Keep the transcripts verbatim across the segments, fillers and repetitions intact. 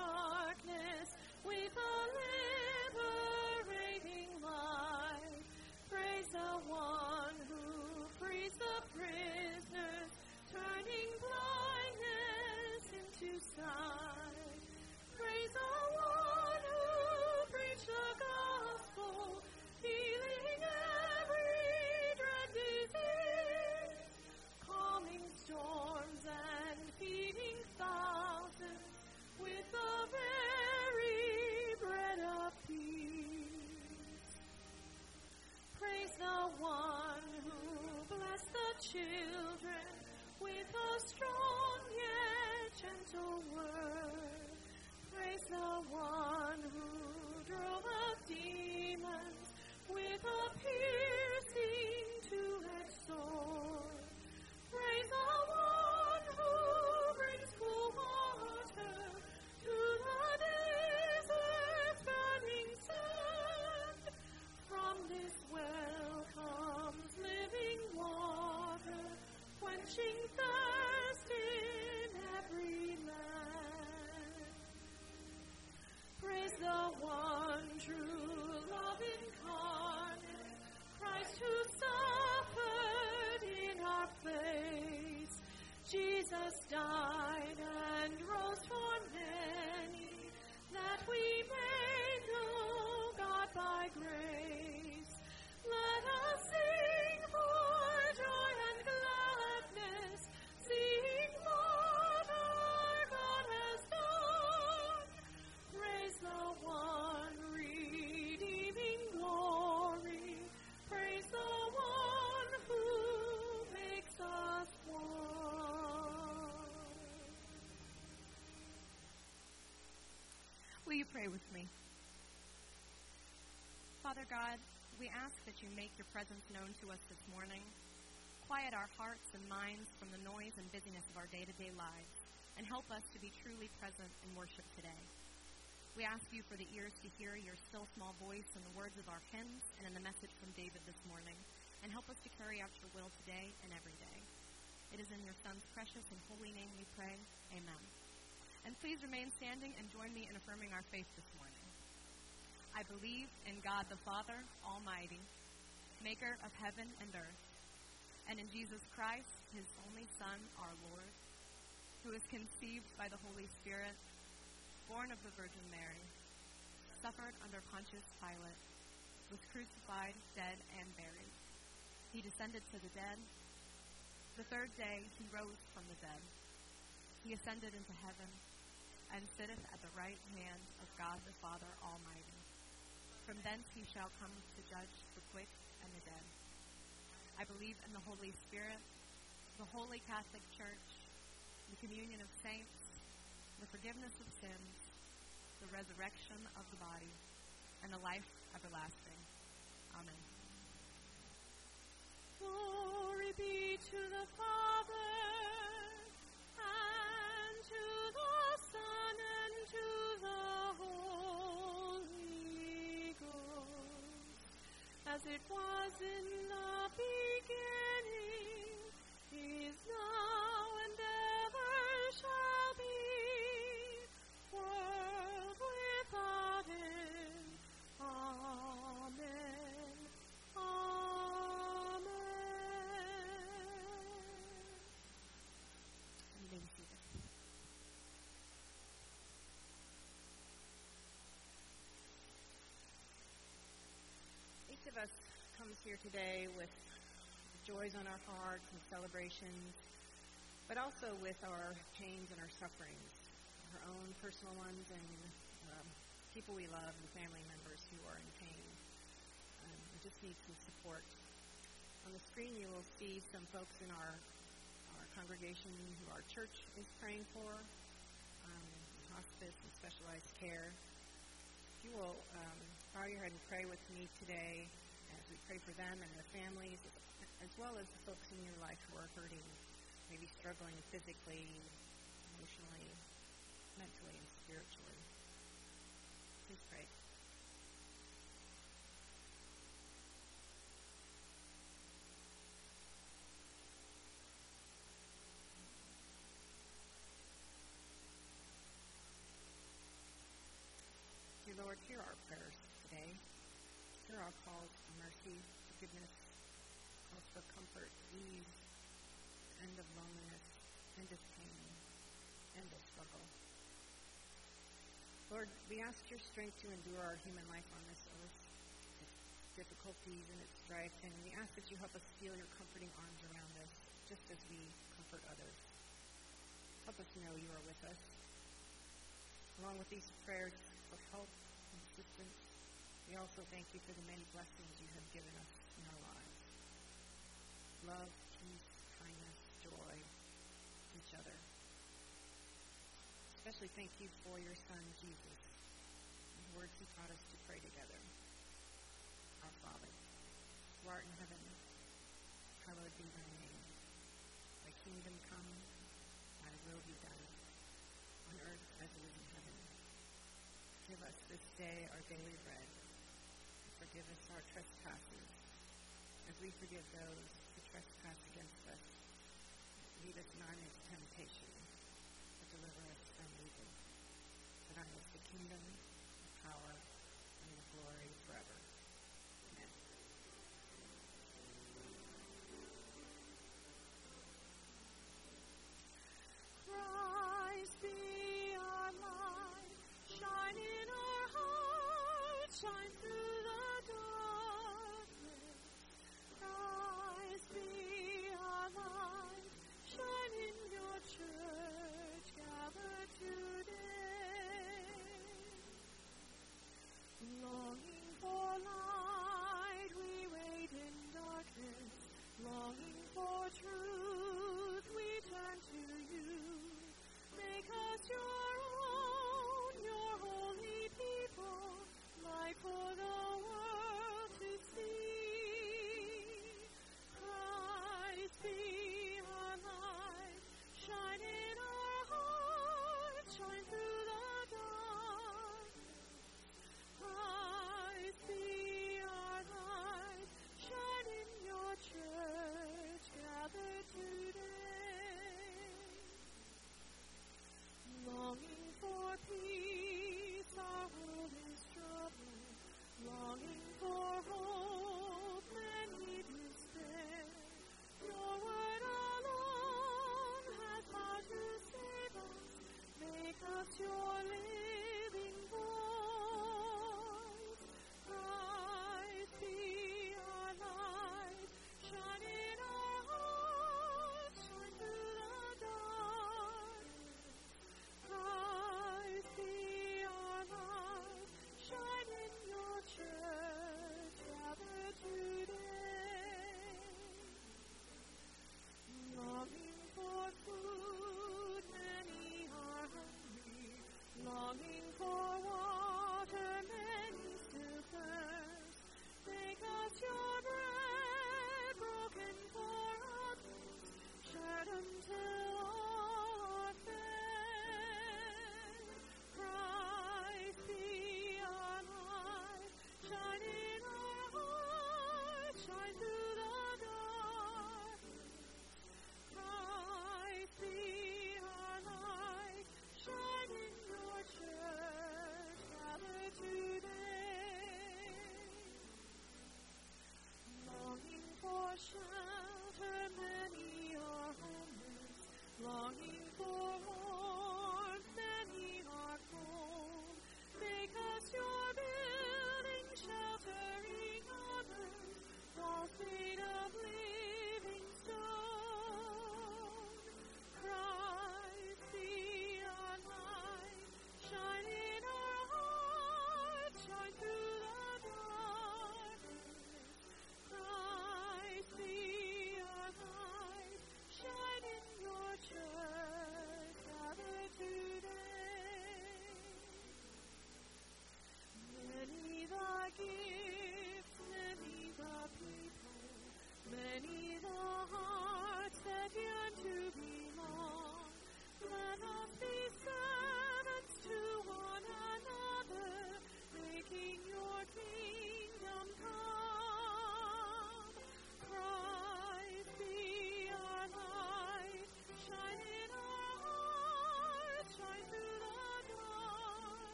darkness with a liberating light. Praise the one who frees the prisoners, turning blindness into sight. Praise the one who preached the gospel, healing every dread disease, calming storms and feeding thousands with the very bread of peace. Praise the one who blessed the children with a strong yet gentle word. Praise the one who drove out demons with a piercing two-edged sword. Praise the one who brings cool water to the desert's burning sand. From this well comes living water, quenching thirst in every man. Praise the one true love incarnate, Christ who suffered in our place. Jesus died and rose for many, that we may know God by grace. Let us sing for joy and gladness, seeing what our God has done. Praise the one redeeming glory. Praise the one who makes us one. Will you pray with me? Father God, we ask that you make your presence known to us this morning. Quiet our hearts and minds from the noise and busyness of our day-to-day lives, and help us to be truly present in worship today. We ask you for the ears to hear your still small voice in the words of our hymns and in the message from David this morning, and help us to carry out your will today and every day. It is in your Son's precious and holy name we pray. Amen. And please remain standing and join me in affirming our faith this morning. I believe in God the Father Almighty, maker of heaven and earth, and in Jesus Christ, his only Son, our Lord, who was conceived by the Holy Spirit, born of the Virgin Mary, suffered under Pontius Pilate, was crucified, dead, and buried. He descended to the dead. The third day he rose from the dead. He ascended into heaven and sitteth at the right hand of God the Father Almighty. From thence he shall come to judge the quick and the dead. I believe in the Holy Spirit, the Holy Catholic Church, the communion of saints, the forgiveness of sins, the resurrection of the body, and the life everlasting. Amen. Glory be to the Father, and to the Son, and to the Holy Ghost, as it was in the beginning, is now, and ever shall be, world without end. Amen. Amen. You may be seated. Each of us comes here today with joys on our hearts and celebrations, but also with our pains and our sufferings, our own personal ones and um, people we love and family members who are in pain. Um, we just need some support. On the screen you will see some folks in our, our congregation who our church is praying for, um, in hospice and specialized care. If you will um, bow your head and pray with me today as we pray for them and their families, as well as the folks in your life who are hurting, maybe struggling physically, emotionally, mentally, and spiritually. Please pray. Hear our calls for mercy, forgiveness, calls for comfort, ease, end of loneliness, end of pain, end of struggle. Lord, we ask your strength to endure our human life on this earth, its difficulties and its strife, and we ask that you help us feel your comforting arms around us, just as we comfort others. Help us know you are with us. Along with these prayers for help and assistance, we also thank you for the many blessings you have given us in our lives. Love, peace, kindness, joy, each other. Especially thank you for your Son, Jesus, and the words he taught us to pray together. Our Father, who art in heaven, hallowed be thy name. Thy kingdom come, thy will be done, on earth as it is in heaven. Give us this day our daily bread, and forgive us our trespasses, as we forgive those who trespass against us. Lead us not into temptation, but deliver us from evil. For thine is the kingdom, the power, and the glory forever. Amen. Christ be our light, shine in our hearts, shine through the darkness. Christ be our light, shine in your church, gathered today. Longing for light, we wait in darkness. Longing for truth, we turn to you. Make us your own, your holy people, light for the world to see. Christ be our light, shine in our hearts, shine through the darkness. Christ be our light, shine in your church, gathered today. Longing for peace, our world is troubled. Longing for hope, many despair. Your word alone has power to save us. Make us your living voice. Christ be our light, shine in our hearts, shine through the darkness. Christ be our light, shine in your church, gathered today. Longing for food, many are hungry.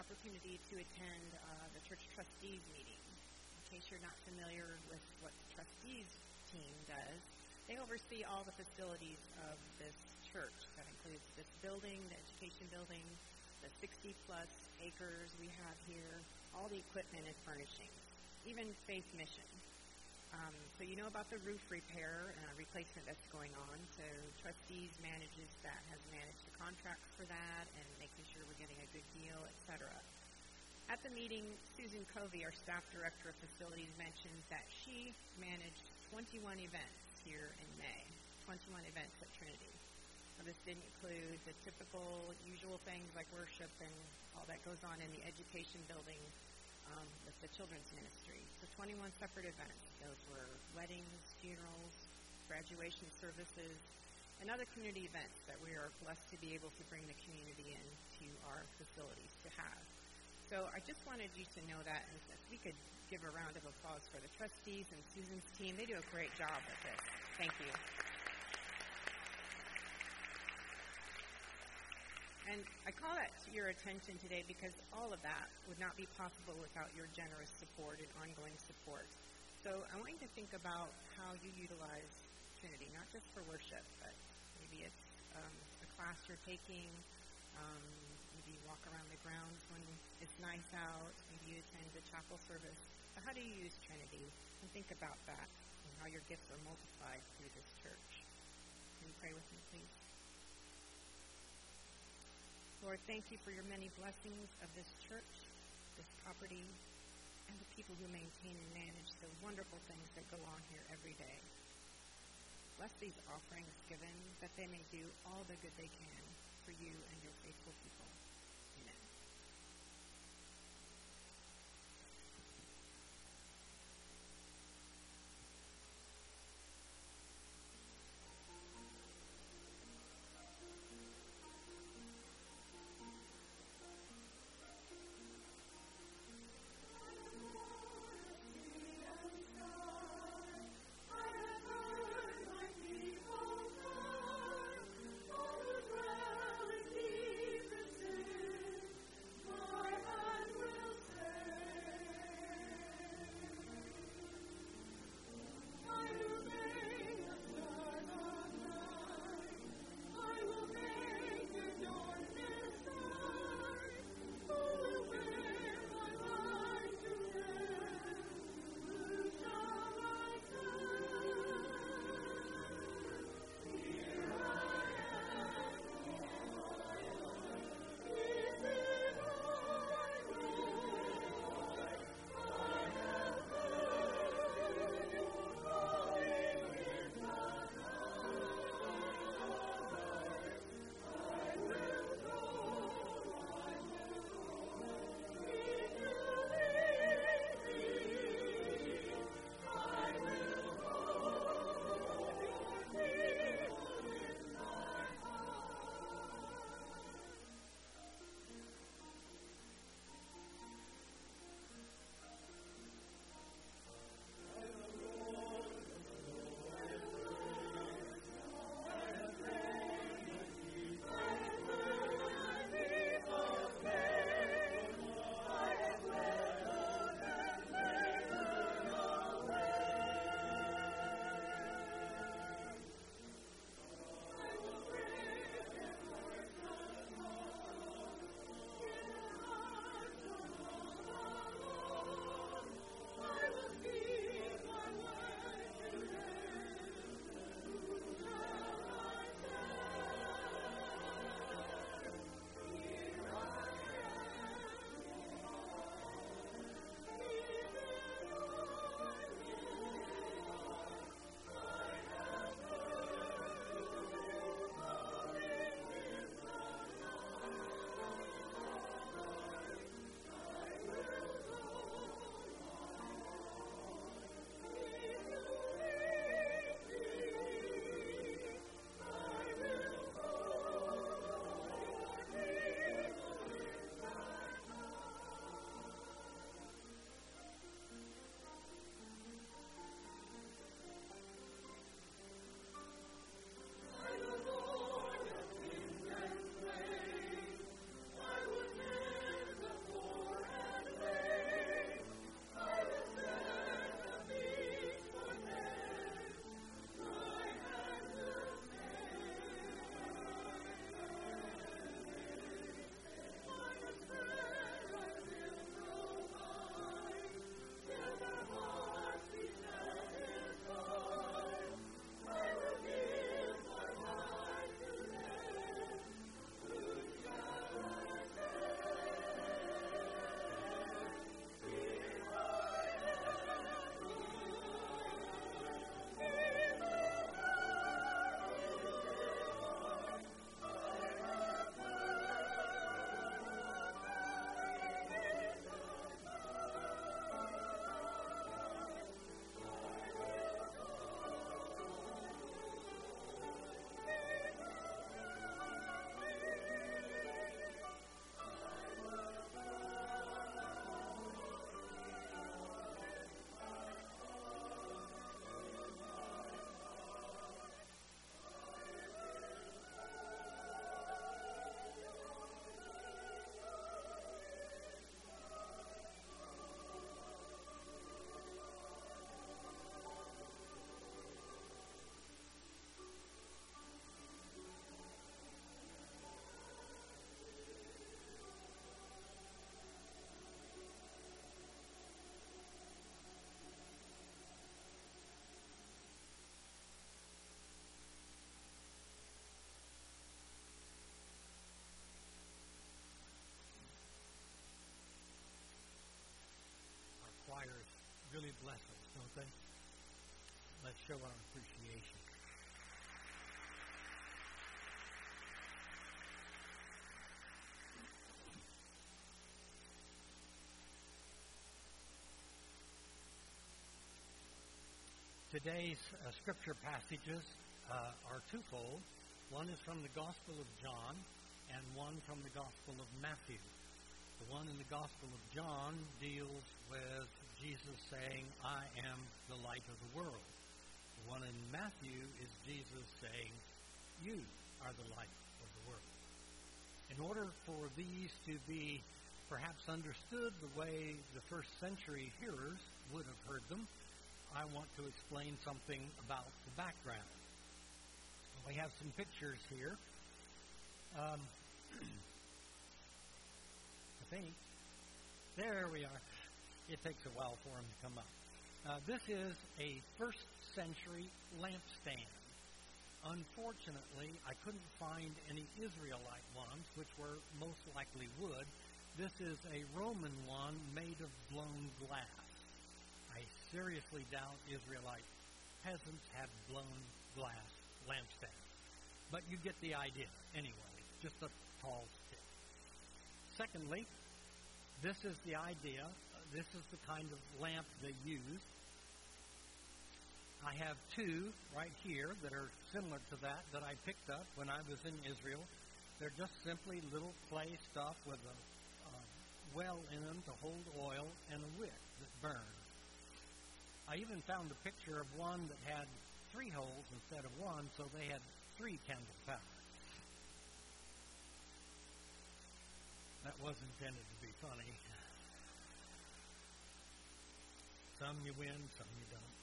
opportunity to attend uh, the church trustees meeting. In case you're not familiar with what the trustees team does, they oversee all the facilities of this church. That includes this building, the education building, the sixty plus acres we have here, all the equipment and furnishings, even Faith Mission. Um, so you know about the roof repair and uh, replacement that's going on. So trustees manages that, has managed the contracts for that and making sure we're getting a good deal, et cetera. At the meeting, Susan Covey, our staff director of facilities, mentioned that she managed twenty-one events here in May, twenty-one events at Trinity. Now, this didn't include the typical, usual things like worship and all that goes on in the education building um, with the children's ministry. So twenty-one separate events. Those were weddings, funerals, graduation services, and other community events that we are blessed to be able to bring the community into our facilities to have. So I just wanted you to know that, and if we could give a round of applause for the trustees and Susan's team. They do a great job with this. Thank you. And I call that to your attention today because all of that would not be possible without your generous support and ongoing support. So I want you to think about how you utilize Trinity, not just for worship, but maybe it's um, a class you're taking, um, maybe you walk around the grounds when it's nice out, maybe you attend the chapel service. So how do you use Trinity? And think about that and how your gifts are multiplied through this church. Can you pray with me, please? Lord, thank you for your many blessings of this church, this property, and the people who maintain and manage the wonderful things that go on here every day. Bless these offerings given, that they may do all the good they can for you and your faithful people. Amen. I have heard my people cry, all who dwell in deepest bless us, don't they? Let's show our appreciation. Today's uh, scripture passages uh, are twofold. One is from the Gospel of John and one from the Gospel of Matthew. The one in the Gospel of John deals with Jesus saying, I am the light of the world. The one in Matthew is Jesus saying, you are the light of the world. In order for these to be perhaps understood the way the first century hearers would have heard them, I want to explain something about the background. We have some pictures here. Um, I think. There we are. It takes a while for them to come up. Uh, this is a first century lampstand. Unfortunately, I couldn't find any Israelite ones, which were most likely wood. This is a Roman one made of blown glass. I seriously doubt Israelite peasants had blown glass lampstands. But you get the idea anyway, just a tall stick. Secondly, this is the idea. This is the kind of lamp they used. I have two right here that are similar to that that I picked up when I was in Israel. They're just simply little clay stuff with a uh, well in them to hold oil and a wick that burns. I even found a picture of one that had three holes instead of one, so they had three candle power. That was intended to be funny. Some you win, some you don't.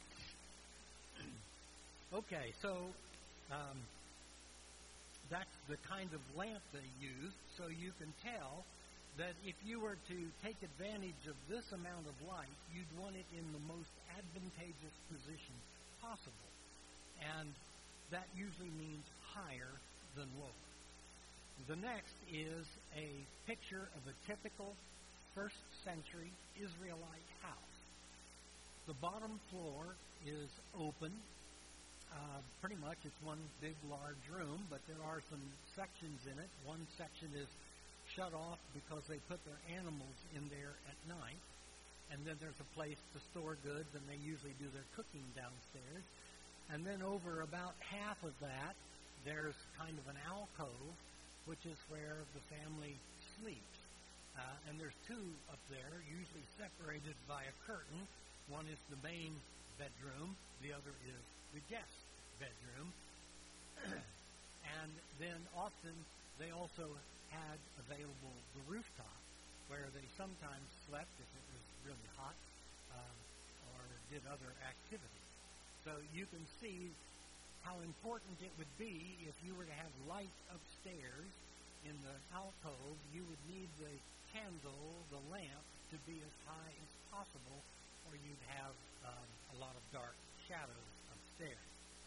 Okay, so um, that's the kind of lamp they used, so you can tell that if you were to take advantage of this amount of light, you'd want it in the most advantageous position possible. And that usually means higher than lower. The next is a picture of a typical first century Israelite house. The bottom floor is open. Uh, pretty much it's one big, large room, but there are some sections in it. One section is shut off because they put their animals in there at night. And then there's a place to store goods, and they usually do their cooking downstairs. And then over about half of that, there's kind of an alcove, which is where the family sleeps. Uh, and there's two up there, usually separated by a curtain. One is the main bedroom. The other is the guest bedroom. And then often they also had available the rooftop, where they sometimes slept if it was really hot um, or did other activities. So you can see how important it would be if you were to have light upstairs in the alcove. You would need the candle, the lamp, to be as high as possible, or you'd have um, a lot of dark shadows upstairs.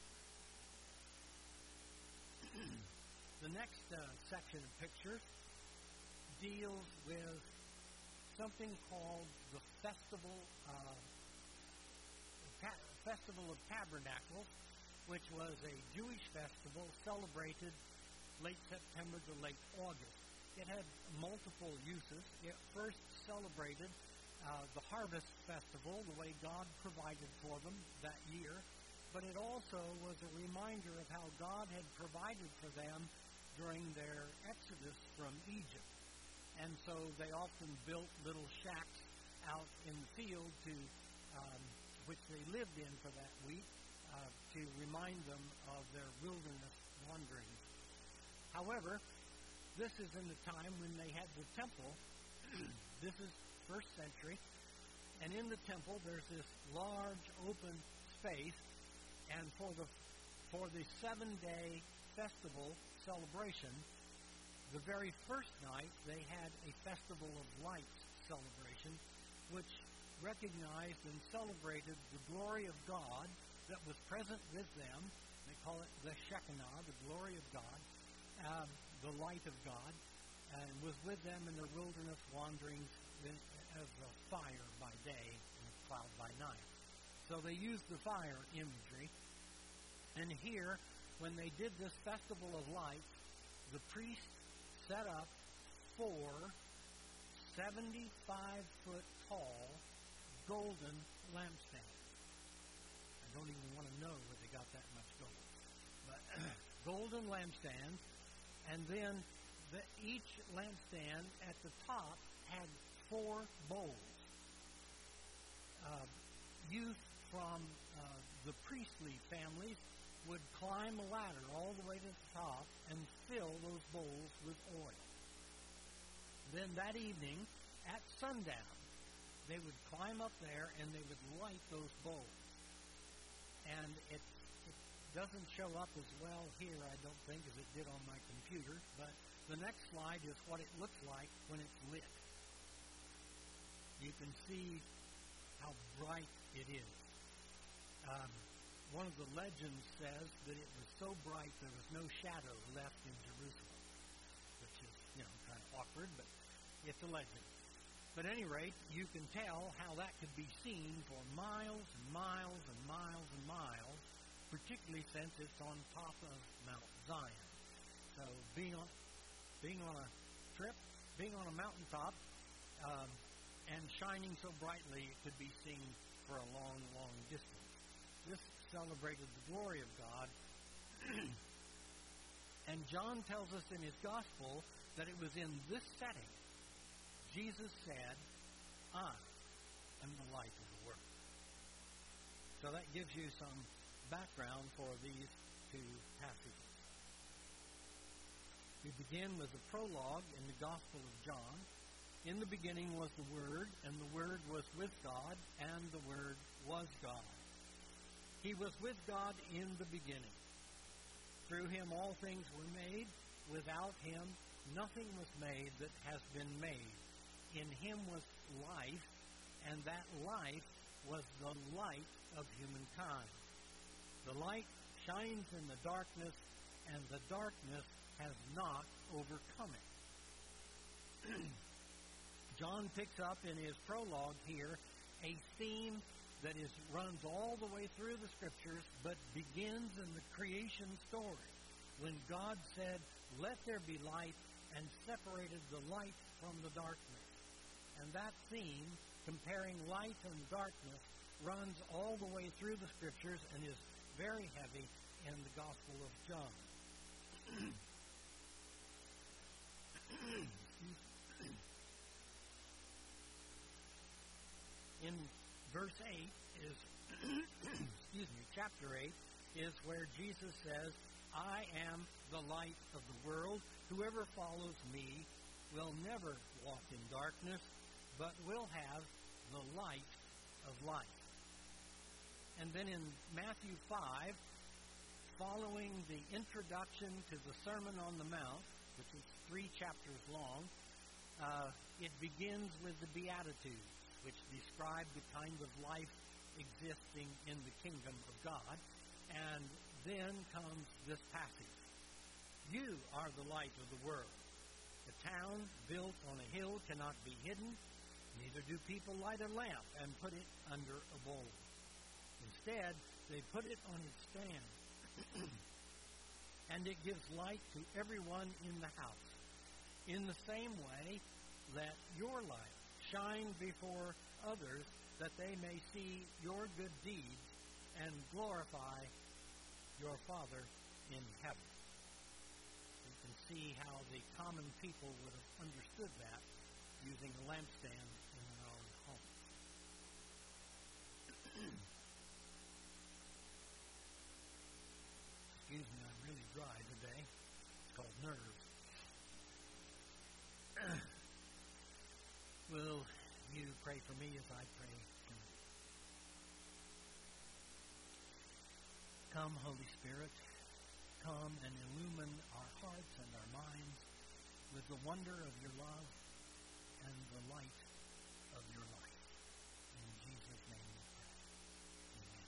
The next uh, section of pictures deals with something called the Festival uh, Ta- Festival of Tabernacles, which was a Jewish festival celebrated late September to late August. It had multiple uses. It first celebrated uh, the harvest festival, the way God provided for them that year, but it also was a reminder of how God had provided for them during their exodus from Egypt. And so they often built little shacks out in the field to um, which they lived in for that week uh, to remind them of their wilderness wanderings. However, this is in the time when they had the temple. This is first century. And in the temple, there's this large open space. And for the for the seven-day festival celebration, the very first night, they had a Festival of Lights celebration, which recognized and celebrated the glory of God that was present with them. They call it the Shekinah, the glory of God, uh, the light of God, and was with them in their wilderness wanderings as a fire by day and a cloud by night. So they used the fire imagery. And here, when they did this festival of lights, the priest set up four seventy-five foot tall golden lampstands. I don't even want to know where they got that much gold. But golden lampstands, and then the, each lampstand at the top had four bowls. Uh, youth from uh, the priestly families would climb a ladder all the way to the top and fill those bowls with oil. Then that evening, at sundown, they would climb up there and they would light those bowls. And it, it doesn't show up as well here, I don't think, as it did on my computer, but the next slide is what it looks like when it's lit. You can see how bright it is. Um, one of the legends says that it was so bright there was no shadow left in Jerusalem, which is, you know, kind of awkward, but it's a legend. But at any rate, you can tell how that could be seen for miles and miles and miles and miles, particularly since it's on top of Mount Zion. So being on being on a trip, being on a mountaintop, um, and shining so brightly, it could be seen for a long, long distance. This celebrated the glory of God. And John tells us in his gospel that it was in this setting Jesus said, I am the light of the world. So that gives you some background for these two passages. We begin with the prologue in the Gospel of John. In the beginning was the Word, and the Word was with God, and the Word was God. He was with God in the beginning. Through him all things were made. Without him nothing was made that has been made. In him was life, and that life was the light of humankind. The light shines in the darkness, and the darkness has not overcome it. John picks up in his prologue here a theme that is runs all the way through the Scriptures, but begins in the creation story, when God said, "Let there be light," and separated the light from the darkness. And that theme, comparing light and darkness, runs all the way through the Scriptures and is very heavy in the Gospel of John. In verse eight is, excuse me, chapter eight is where Jesus says, I am the light of the world. Whoever follows me will never walk in darkness, but will have the light of life. And then in Matthew five, following the introduction to the Sermon on the Mount, which is three chapters long, uh, it begins with the Beatitudes, which describe the kind of life existing in the kingdom of God. And then comes this passage. You are the light of the world. The town built on a hill cannot be hidden. Neither do people light a lamp and put it under a bowl. Instead, they put it on its stand, and it gives light to everyone in the house. In the same way, let your light shine before others, that they may see your good deeds and glorify your Father in heaven. You can see how the common people would have understood that using a lampstand in their own home. Excuse me, I'm really dry today. It's called nerves. Will you pray for me as I pray for you? Come, Holy Spirit, come and illumine our hearts and our minds with the wonder of your love and the light of your life. In Jesus' name we pray. Amen.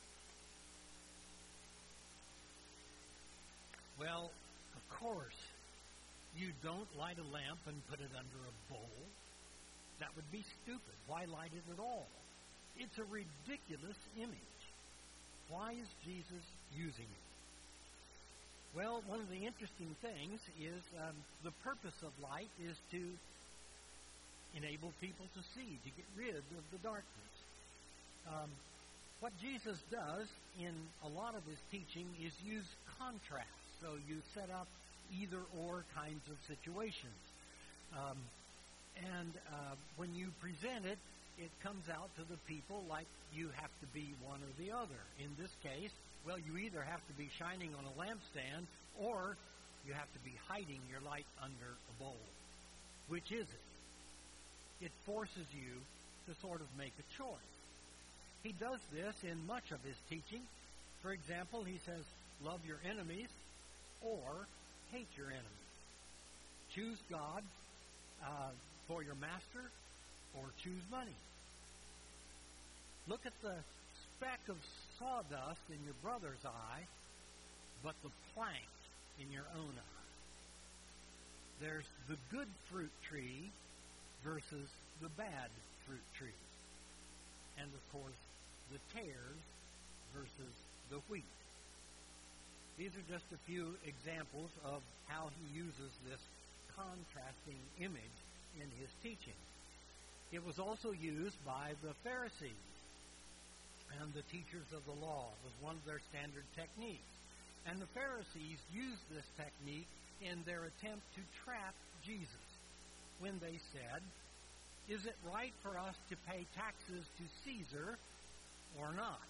Well, of course, you don't light a lamp and put it under a bowl. That would be stupid. Why light it at all? It's a ridiculous image. Why is Jesus using it? Well, one of the interesting things is um, the purpose of light is to enable people to see, to get rid of the darkness. Um, what Jesus does in a lot of his teaching is use contrast. So you set up either-or kinds of situations. Um, and uh, when you present it, it comes out to the people like you have to be one or the other. In this case, well, you either have to be shining on a lampstand or you have to be hiding your light under a bowl. Which is it? It forces you to sort of make a choice. He does this in much of his teaching. For example, he says, love your enemies or hate your enemies. Choose God uh, for your master or choose money. Look at the speck of sawdust in your brother's eye, but the plank in your own eye. There's the good fruit tree versus the bad fruit tree. And, of course, the tares versus the wheat. These are just a few examples of how he uses this contrasting image in his teaching. It was also used by the Pharisees and the teachers of the law. It was one of their standard techniques. And the Pharisees used this technique in their attempt to trap Jesus when they said, is it right for us to pay taxes to Caesar or not?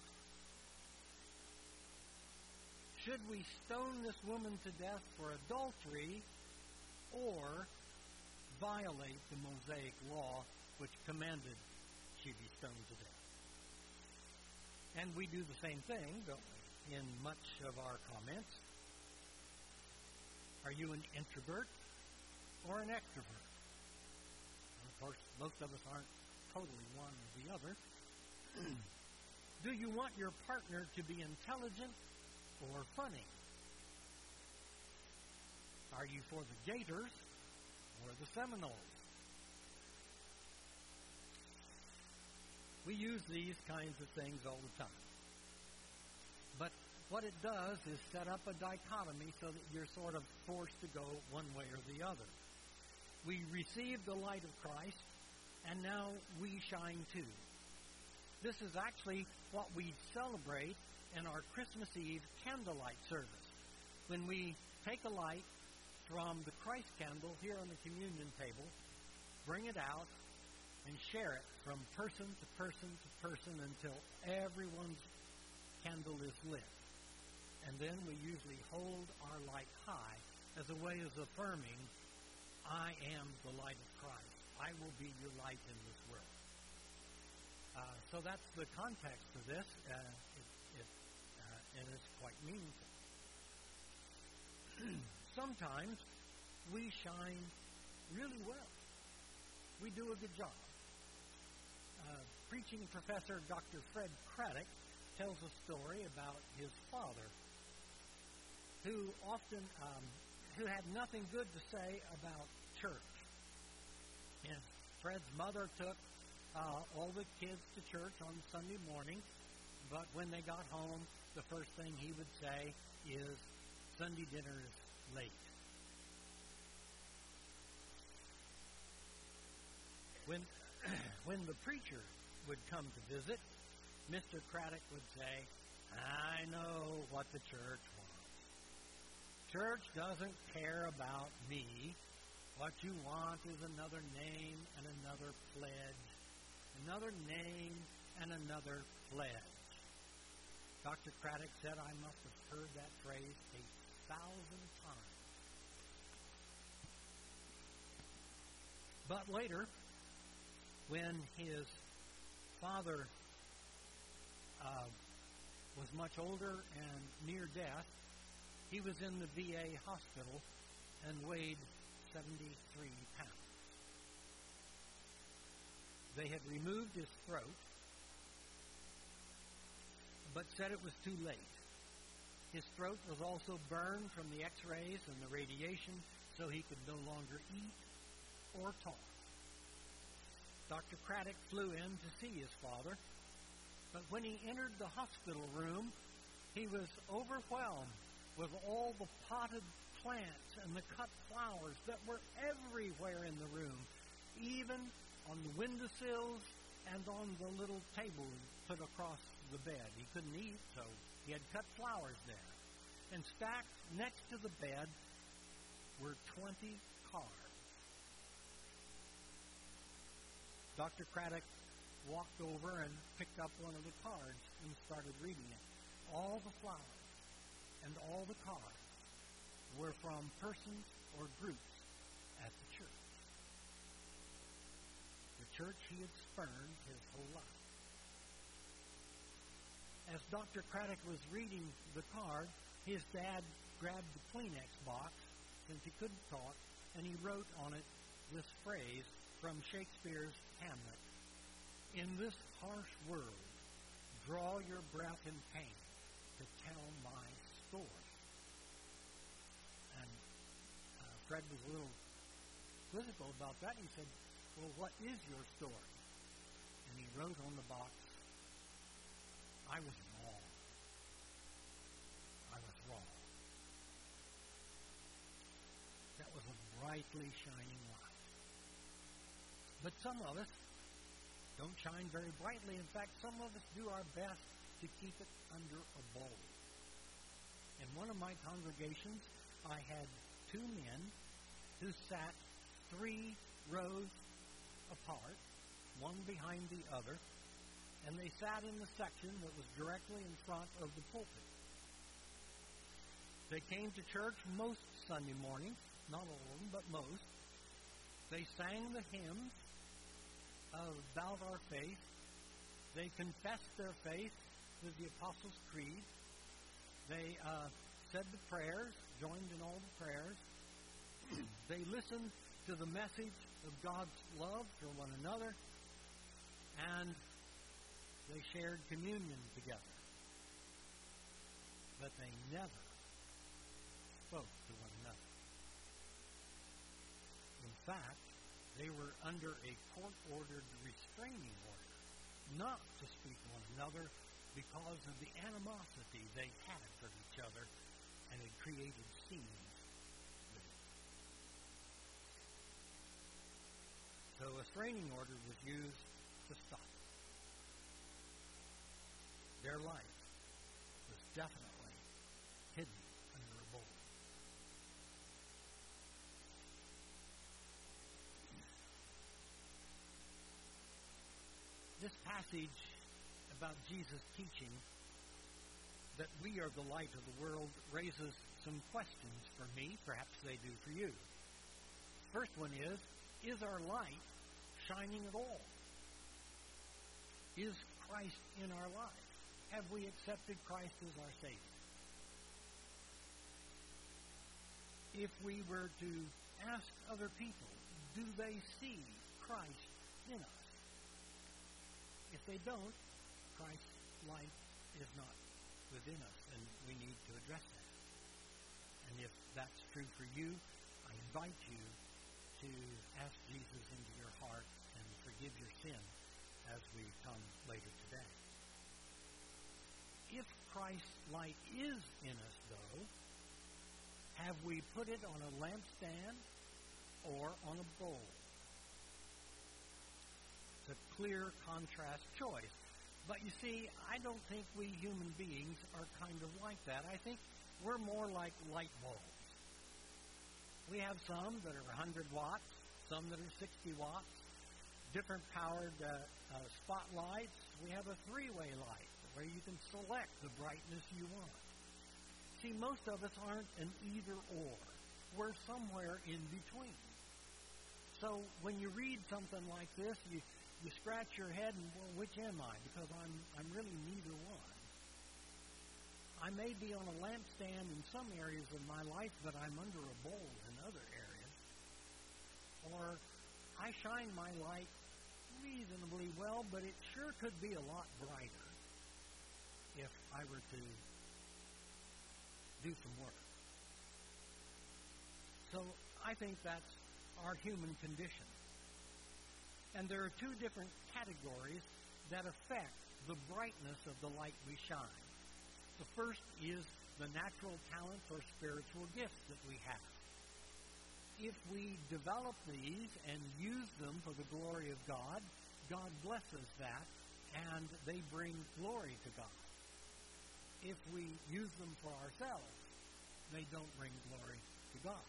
Should we stone this woman to death for adultery or violate the Mosaic law which commanded she be stoned to death? And we do the same thing, don't we, in much of our comments. Are you an introvert or an extrovert? Of course, most of us aren't totally one or the other. Do you want your partner to be intelligent or funny? Are you for the Gators or the Seminoles? We use these kinds of things all the time. But what it does is set up a dichotomy so that you're sort of forced to go one way or the other. We receive the light of Christ, and now we shine too. This is actually what we celebrate in our Christmas Eve candlelight service. When we take a light from the Christ candle here on the communion table, bring it out, and share it from person to person to person until everyone's candle is lit. And then we usually hold our light high as a way of affirming, I am the light of Christ. I will be your light in this world. Uh, so that's the context of this. Uh, it, it, uh, and it's quite meaningful. Sometimes we shine really well. We do a good job. Uh, preaching professor Doctor Fred Craddock tells a story about his father, who often um, who had nothing good to say about church. And Fred's mother took uh, all the kids to church on Sunday morning, but when they got home, the first thing he would say is, Sunday dinner is late. When when the preacher would come to visit, Mister Craddock would say, I know what the church wants. Church doesn't care about me. What you want is another name and another pledge. Another name and another pledge. Doctor Craddock said, I must have heard that phrase a thousand times. But later, when his father uh, was much older and near death, he was in the V A hospital and weighed seventy-three pounds. They had removed his throat, but said it was too late. His throat was also burned from the x-rays and the radiation, so he could no longer eat or talk. Doctor Craddock flew in to see his father, But when he entered the hospital room, he was overwhelmed with all the potted plants and the cut flowers that were everywhere in the room, even on the windowsills and on the little table put across the bed. He couldn't eat, so he had cut flowers there. And stacked next to the bed were twenty cards. Doctor Craddock walked over and picked up one of the cards and started reading it. All the flowers and all the cards were from persons or groups at the church. The church he had spurned his whole life. As Doctor Craddock was reading the card, his dad grabbed the Kleenex box, since he couldn't talk, and he wrote on it this phrase from Shakespeare's Hamlet. In this harsh world, draw your breath in pain to tell my story. And uh, Fred was a little quizzical about that. He said, well, what is your story? And he wrote on the box, I was wrong. I was wrong. That was a brightly shining light. But some of us don't shine very brightly. In fact, some of us do our best to keep it under a bowl. In one of my congregations, I had two men who sat three rows apart, one behind the other, and they sat in the section that was directly in front of the pulpit. They came to church most Sunday mornings, not all of them, but most. They sang the hymns about our faith. They confessed their faith with the Apostles' Creed. They uh, said the prayers, joined in all the prayers. They listened to the message of God's love for one another, and they shared communion together. But they never spoke to one another. In fact, they were under a court-ordered restraining order not to speak to one another because of the animosity they had for each other and had created scenes with it. So a restraining order was used to stop it. Their life was definitely hidden under a bowl. This passage about Jesus' teaching that we are the light of the world raises some questions for me. Perhaps they do for you. First one is, is our light shining at all? Is Christ in our life? Have we accepted Christ as our Savior? If we were to ask other people, do they see Christ in us? If they don't, Christ's light is not within us, and we need to address that. And if that's true for you, I invite you to ask Jesus into your heart and forgive your sin as we come later today. If Christ's light is in us, though, have we put it on a lampstand or on a bowl? It's a clear contrast choice. But you see, I don't think we human beings are kind of like that. I think we're more like light bulbs. We have some that are one hundred watts, some that are sixty watts, different powered uh, uh, spotlights. We have a three-way light where you can select the brightness you want. See, most of us aren't an either-or. We're somewhere in between. So when you read something like this, you You scratch your head and, well, which am I? Because I'm I'm really neither one. I may be on a lampstand in some areas of my life, but I'm under a bowl in other areas. Or I shine my light reasonably well, but it sure could be a lot brighter if I were to do some work. So I think that's our human condition. And there are two different categories that affect the brightness of the light we shine. The first is the natural talents or spiritual gifts that we have. If we develop these and use them for the glory of God, God blesses that, and they bring glory to God. If we use them for ourselves, they don't bring glory to God.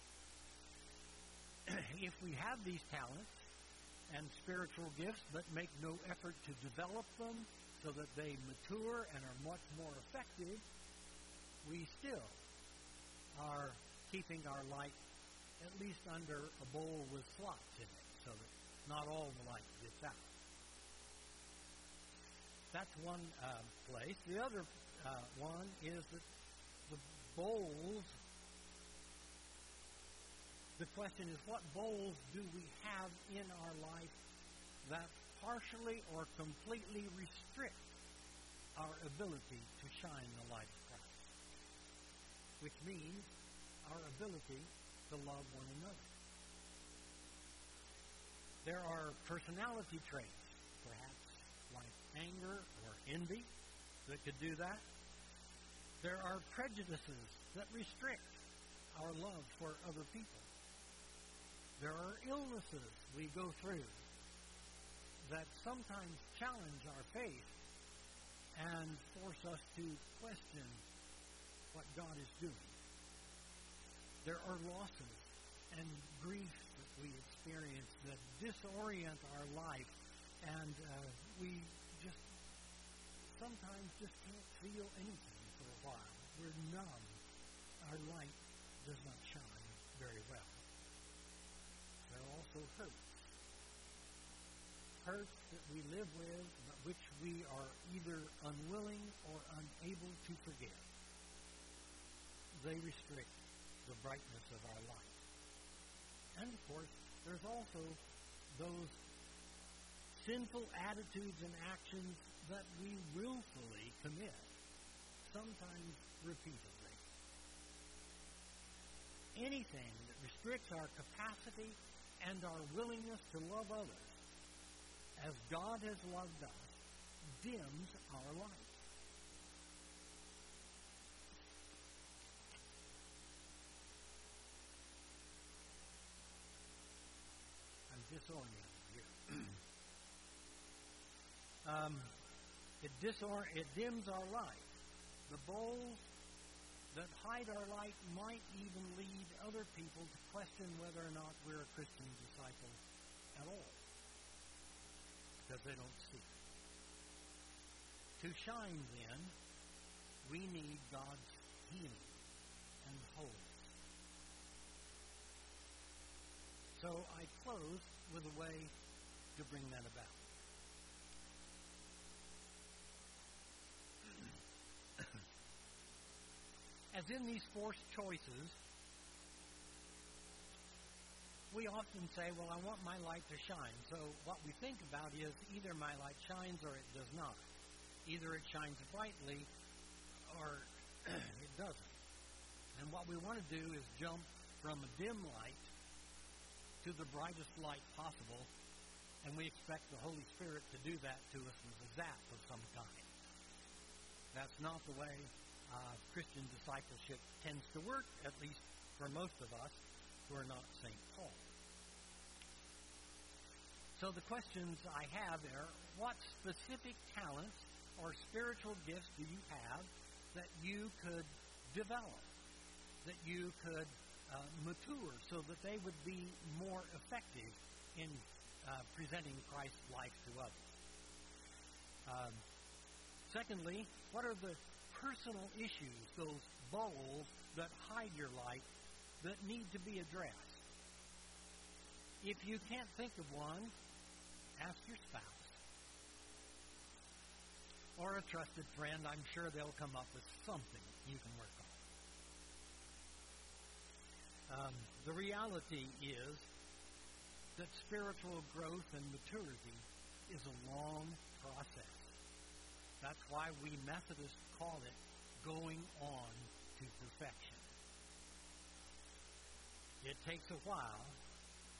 If we have these talents and spiritual gifts but make no effort to develop them so that they mature and are much more effective, we still are keeping our light at least under a bowl with slots in it so that not all the light gets out. That's one uh, place. The other uh, one is that the bowls, the question is, what bowls do we have in our life that partially or completely restrict our ability to shine the light of Christ? Which means our ability to love one another. There are personality traits, perhaps like anger or envy, that could do that. There are prejudices that restrict our love for other people. There are illnesses we go through that sometimes challenge our faith and force us to question what God is doing. There are losses and griefs that we experience that disorient our life, and uh, we just sometimes just can't feel anything for a while. We're numb. Our light does not shine very well. There are also hurts. Hurts that we live with, but which we are either unwilling or unable to forgive. They restrict the brightness of our light. And of course, there's also those sinful attitudes and actions that we willfully commit, sometimes repeatedly. Anything that restricts our capacity and our willingness to love others as God has loved us dims our light. I'm disoriented here. um, it, disor- it dims our light. The bowls that hide our light might even lead other people to question whether or not we're a Christian disciple at all, because they don't see it. To shine, then, we need God's healing and wholeness. So I close with a way to bring that about. As in these forced choices, we often say, well, I want my light to shine. So what we think about is either my light shines or it does not. Either it shines brightly or it doesn't. And what we want to do is jump from a dim light to the brightest light possible, and we expect the Holy Spirit to do that to us with a zap of some kind. That's not the way uh, Christian discipleship tends to work, at least for most of us who are not Saint Paul. So the questions I have are, what specific talents or spiritual gifts do you have that you could develop, that you could uh, mature so that they would be more effective in uh, presenting Christ's life to others? Um, secondly, what are the personal issues, those bowls that hide your light, that need to be addressed? If you can't think of one, ask your spouse or a trusted friend. I'm sure they'll come up with something you can work on. Um, the reality is that spiritual growth and maturity is a long process. That's why we Methodists call it going on to perfection. It takes a while,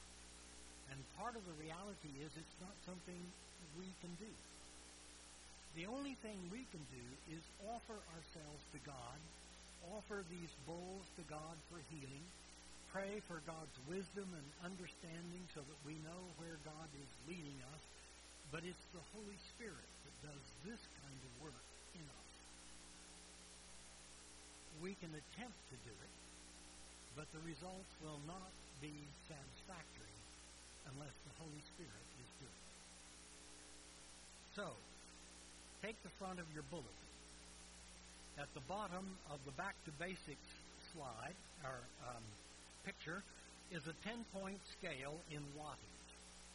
and part of the reality is it's not something we can do. The only thing we can do is offer ourselves to God, offer these bowls to God for healing, pray for God's wisdom and understanding so that we know where God is leading us. But it's the Holy Spirit that does this kind of work in us. We can attempt to do it, but the results will not be satisfactory unless the Holy Spirit is doing it. So, take the front of your bulletin. At the bottom of the Back to Basics slide, or um, picture, is a ten-point scale in wattage,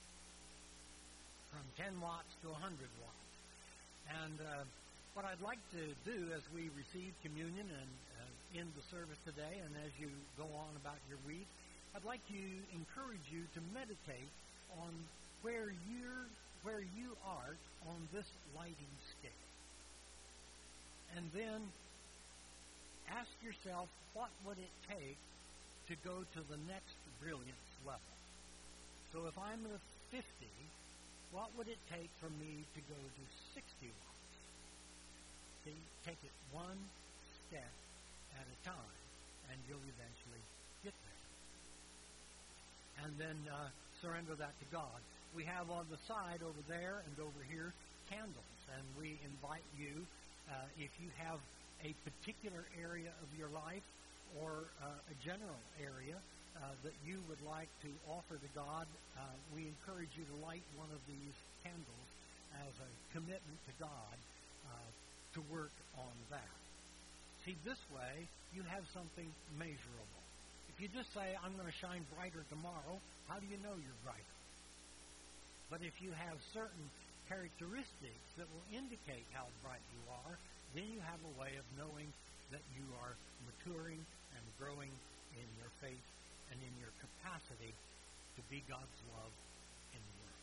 from ten watts to one hundred watts. And uh, what I'd like to do as we receive communion and uh, end the service today, and as you go on about your week, I'd like to encourage you to meditate on where you're, where you are on this lighting scale. And then ask yourself, what would it take to go to the next brilliance level? So if I'm at fifty, what would it take for me to go to sixty watts? See, take it one step at a time, and you'll eventually get there. And then uh, surrender that to God. We have on the side over there and over here candles, and we invite you, uh, if you have a particular area of your life or uh, a general area uh, that you would like to offer to God, uh, we encourage you to light one of these candles as a commitment to God uh, to work on that. See, this way, you have something measurable. If you just say, I'm going to shine brighter tomorrow, how do you know you're brighter? But if you have certain characteristics that will indicate how bright you are, then you have a way of knowing that you are maturing and growing in your faith and in your capacity to be God's love in the world.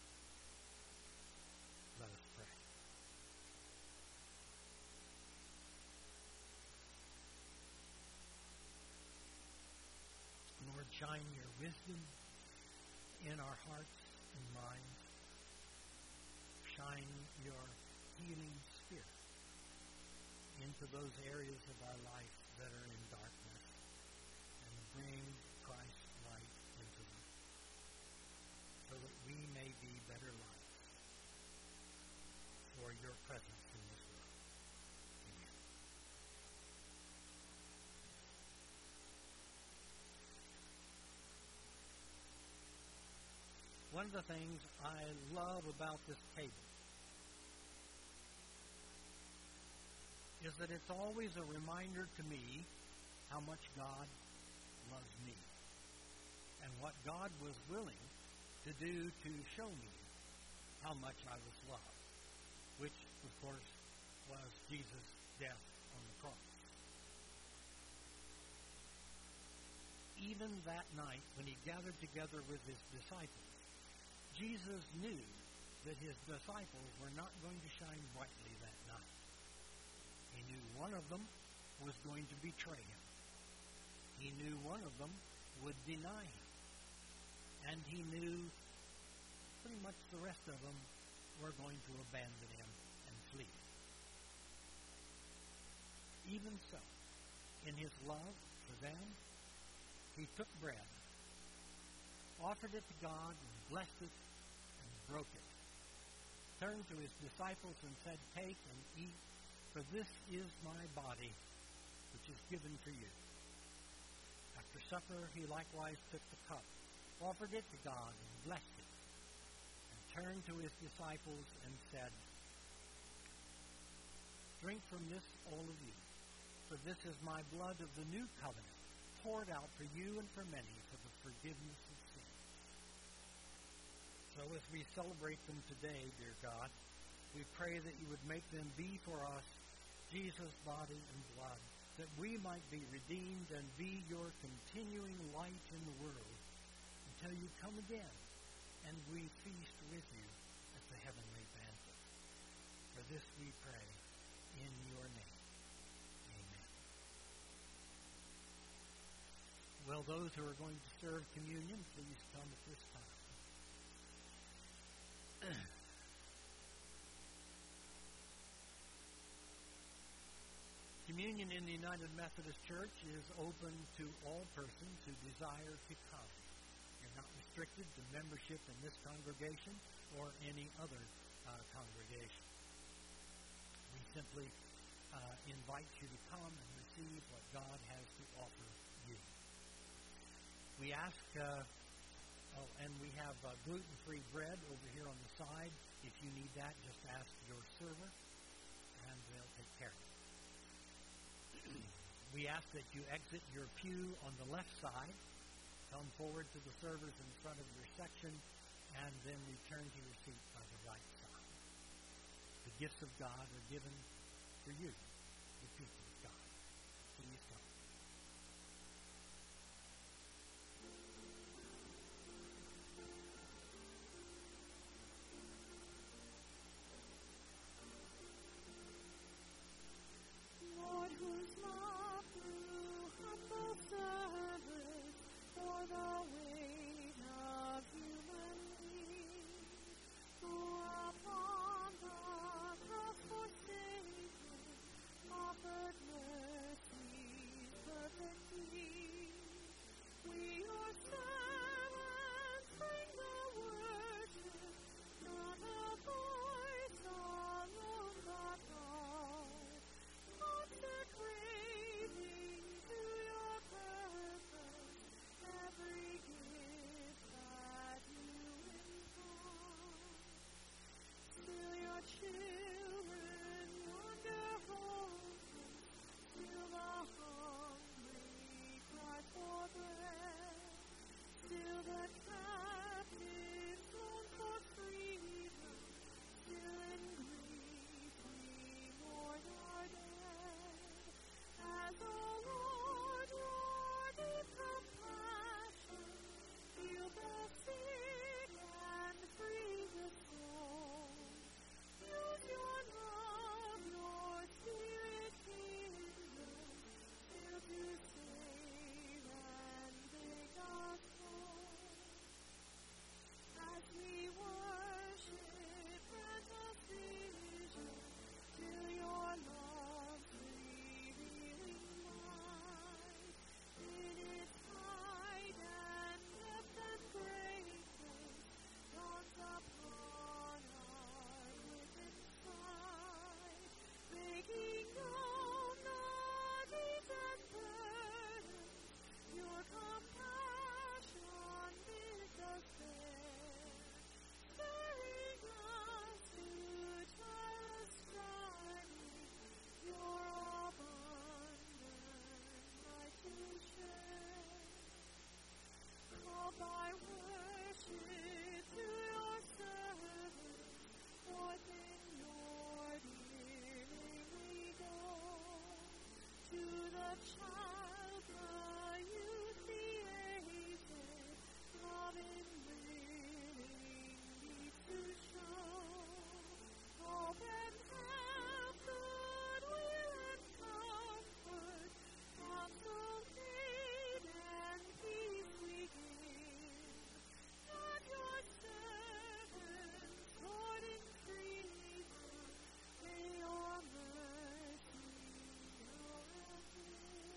Let us pray. Lord, shine your wisdom in our hearts and minds. Shine your healing spirit into those areas of our life that are in darkness, and bring Christ's light into them, so that we may be better lights for your presence in this world. Amen. One of the things I love about this table is that it's always a reminder to me how much God loves me and what God was willing to do to show me how much I was loved, which, of course, was Jesus' death on the cross. Even that night, when he gathered together with his disciples, Jesus knew that his disciples were not going to shine brightly that night. He knew one of them was going to betray him. He knew one of them would deny him. And he knew pretty much the rest of them were going to abandon him and flee. Even so, in his love for them, he took bread, offered it to God, and blessed it, and broke it. Turned to his disciples and said, "Take and eat, for this is my body, which is given for you." After supper, he likewise took the cup, offered it to God, and blessed it, and turned to his disciples and said, "Drink from this, all of you, for this is my blood of the new covenant, poured out for you and for many for the forgiveness of sins." So as we celebrate them today, dear God, we pray that you would make them be for us Jesus' body and blood, that we might be redeemed and be your continuing light in the world until you come again and we feast with you at the heavenly banquet. For this we pray in your name. Amen. Well, those who are going to serve communion, please come at this time. Communion in the United Methodist Church is open to all persons who desire to come. You're not restricted to membership in this congregation or any other uh, congregation. We simply uh, invite you to come and receive what God has to offer you. We ask, uh, oh, and we have uh, gluten-free bread over here on the side. If you need that, just ask your server, and they'll take care of it. We ask that you exit your pew on the left side, come forward to the servers in front of your section, and then return to your seat by the right side. The gifts of God are given for you, the people of God. Please come. Lord, whose love through humble service for the weight of human need, who upon the cross forsaken offered mercy's perfect deed. We your servants bring the worship, not a voice alone but heart, consecrating to your purpose every gift that you impart. Still your children wander homeless, still the hungry cry for bread, still the captives long for freedom, still in grief we mourn our dead. As, O Lord, your deep compassion heal the sick and free the soul, use your love, your spirit kingdom, still to save and make us whole. As we worship, grant us vision till your love's revealing light, in its height and depth and greatness, dawns upon our within sight, making known the deeds and burdens your compassion bids us bear, stirring us to tireless striving, your abundant light to share. Call by worship to your service, forth in your dear name we go, to the child, the youth, the aged, love in willing deeds to show, hope and help, goodwill and comfort, counsel, aid, and peace we give. Grant your servants, Lord, increase them, may your mercy now appear.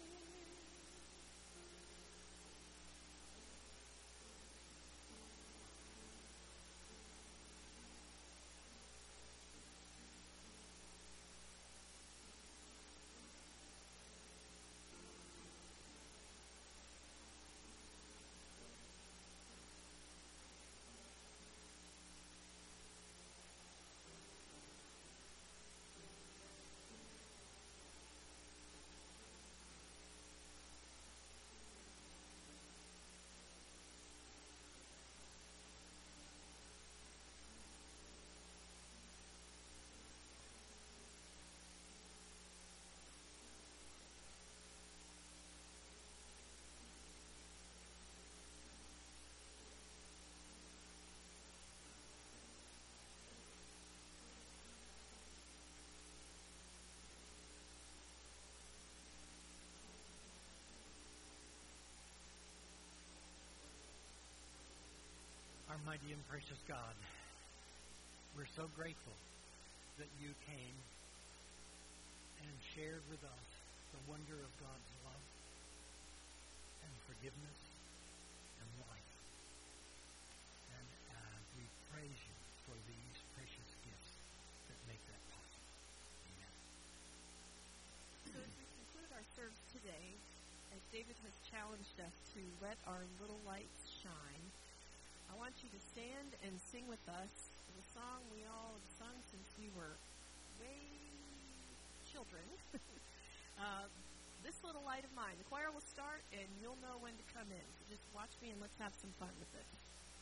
Our mighty and precious God, we're so grateful that you came and shared with us the wonder of God's love and forgiveness and life. And uh, we praise you for these precious gifts that make that possible. Amen. So as we conclude our service today, as David has challenged us to let our little lights shine, I want you to stand and sing with us the song we all have sung since we were way children. uh, This Little Light of Mine. The choir will start, and you'll know when to come in. So just watch me, and let's have some fun with it.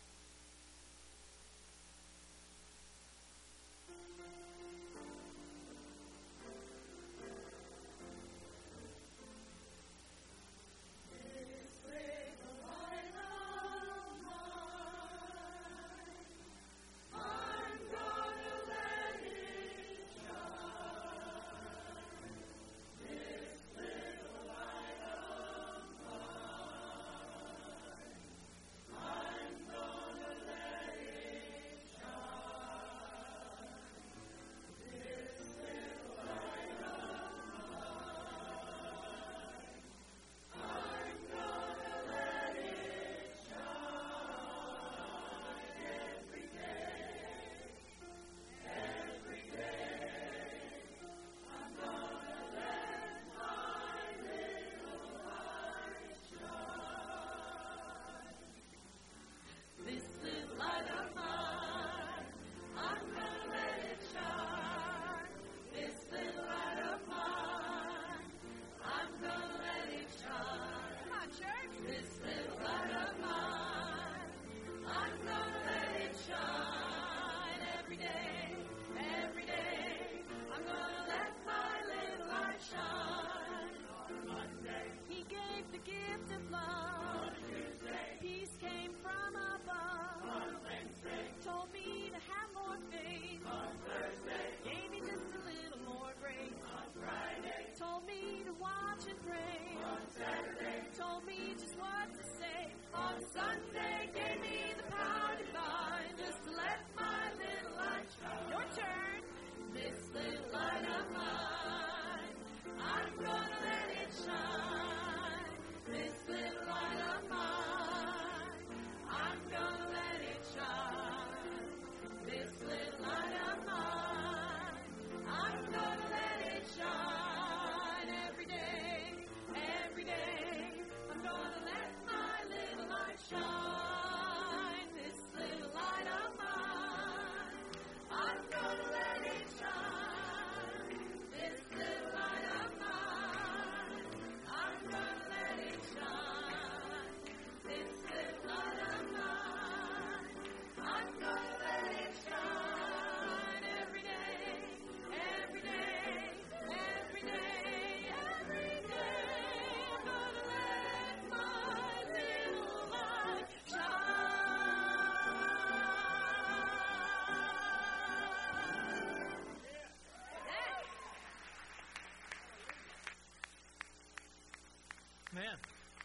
Man,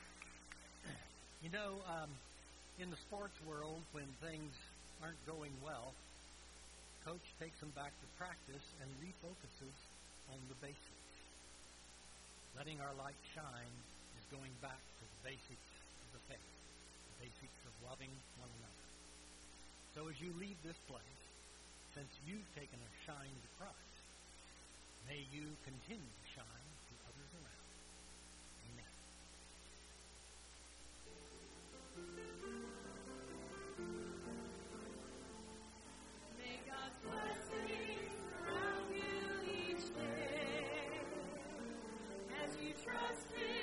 you know, um, in the sports world, when things aren't going well, coach takes them back to practice and refocuses on the basics. Letting our light shine is going back to the basics of the faith, the basics of loving one another. So as you leave this place, since you've taken a shine to Christ, may you continue to shine to others around. Amen. May God's blessings surround you each day as you trust Him.